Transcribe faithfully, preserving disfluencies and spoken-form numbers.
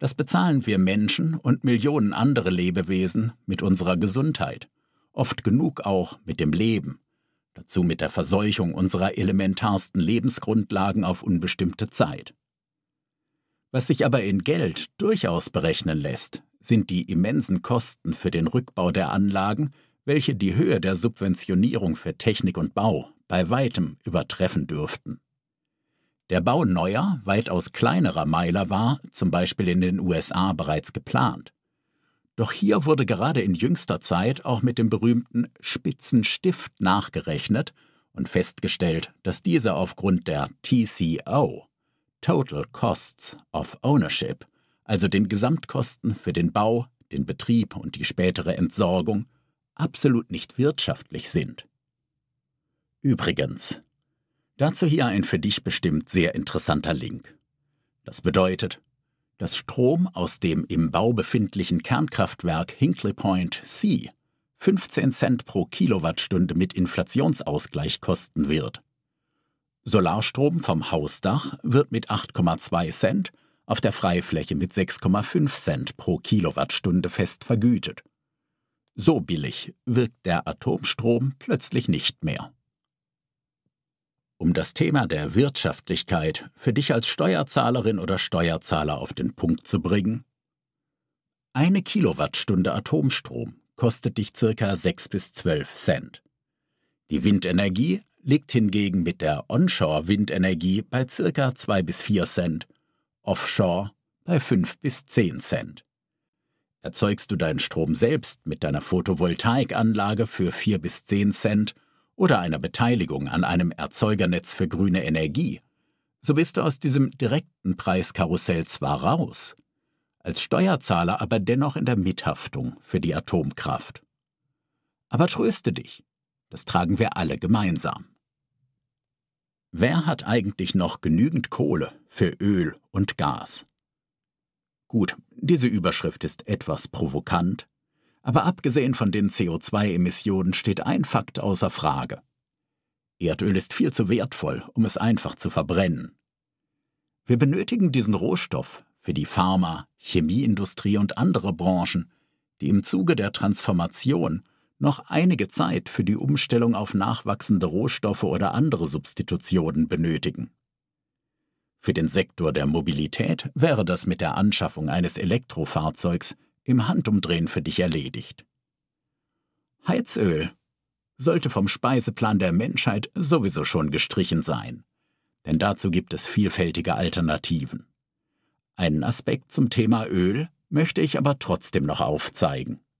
Das bezahlen wir Menschen und Millionen andere Lebewesen mit unserer Gesundheit, oft genug auch mit dem Leben, dazu mit der Verseuchung unserer elementarsten Lebensgrundlagen auf unbestimmte Zeit. Was sich aber in Geld durchaus berechnen lässt, sind die immensen Kosten für den Rückbau der Anlagen, welche die Höhe der Subventionierung für Technik und Bau bei weitem übertreffen dürften. Der Bau neuer, weitaus kleinerer Meiler war, zum Beispiel in den U S A, bereits geplant. Doch hier wurde gerade in jüngster Zeit auch mit dem berühmten Spitzenstift nachgerechnet und festgestellt, dass dieser aufgrund der T C O, Total Costs of Ownership, also den Gesamtkosten für den Bau, den Betrieb und die spätere Entsorgung, absolut nicht wirtschaftlich sind. Übrigens, dazu hier ein für dich bestimmt sehr interessanter Link. Das bedeutet, dass Strom aus dem im Bau befindlichen Kernkraftwerk Hinkley Point C fünfzehn Cent pro Kilowattstunde mit Inflationsausgleich kosten wird. Solarstrom vom Hausdach wird mit acht Komma zwei Cent, auf der Freifläche mit sechs Komma fünf Cent pro Kilowattstunde fest vergütet. So billig wirkt der Atomstrom plötzlich nicht mehr. Um das Thema der Wirtschaftlichkeit für dich als Steuerzahlerin oder Steuerzahler auf den Punkt zu bringen: Eine Kilowattstunde Atomstrom kostet dich ca. sechs bis zwölf Cent. Die Windenergie liegt hingegen mit der Onshore-Windenergie bei ca. zwei bis vier Cent, Offshore bei fünf bis zehn Cent. Erzeugst du deinen Strom selbst mit deiner Photovoltaikanlage für vier bis zehn Cent oder einer Beteiligung an einem Erzeugernetz für grüne Energie, so bist du aus diesem direkten Preiskarussell zwar raus, als Steuerzahler aber dennoch in der Mithaftung für die Atomkraft. Aber tröste dich, das tragen wir alle gemeinsam. Wer hat eigentlich noch genügend Kohle für Öl und Gas? Gut, diese Überschrift ist etwas provokant, aber abgesehen von den C O zwei Emissionen steht ein Fakt außer Frage. Erdöl ist viel zu wertvoll, um es einfach zu verbrennen. Wir benötigen diesen Rohstoff für die Pharma-, Chemieindustrie und andere Branchen, die im Zuge der Transformation noch einige Zeit für die Umstellung auf nachwachsende Rohstoffe oder andere Substitutionen benötigen. Für den Sektor der Mobilität wäre das mit der Anschaffung eines Elektrofahrzeugs im Handumdrehen für dich erledigt. Heizöl sollte vom Speiseplan der Menschheit sowieso schon gestrichen sein, denn dazu gibt es vielfältige Alternativen. Einen Aspekt zum Thema Öl möchte ich aber trotzdem noch aufzeigen.